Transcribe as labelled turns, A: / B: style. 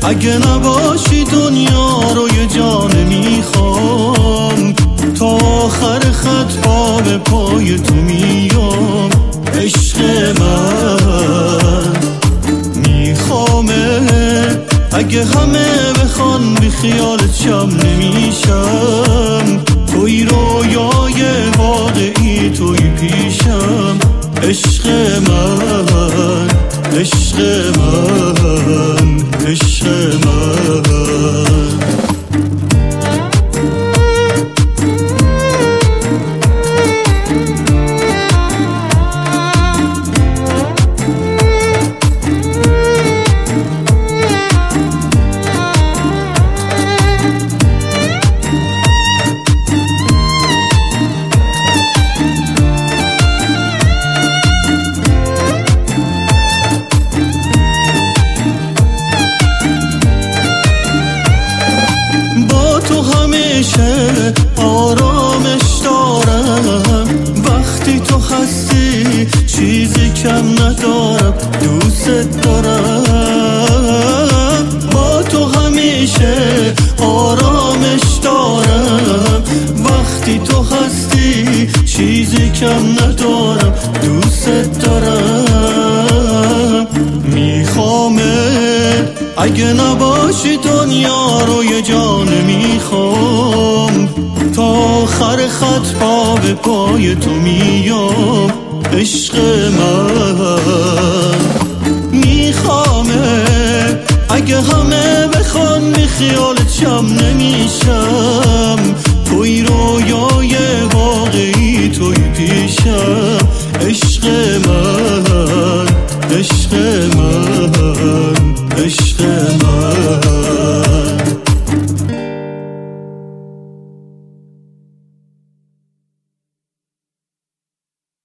A: اگه نباشی دنیا رو یه جان میخوام، تا آخر خط پا به پای تو میام. عشق من میخوامه، اگه همه بخوان بی خیالت شم نمیشم. توی رویای واقعی توی پیشم. عشق من، عشق من، عشق من. آرامش دارم وقتی تو هستی، چیزی کم ندارم. دوست دارم با تو همیشه، آرامش دارم وقتی تو هستی، چیزی کم ندارم. دوست دارم میخوامه، اگه نباشی دنیا رو یه جان میخوام. تا آخر خط پا به پای تو میام. عشق من میخوامه، اگه همه بخوان بی خیالت شم نمیشم.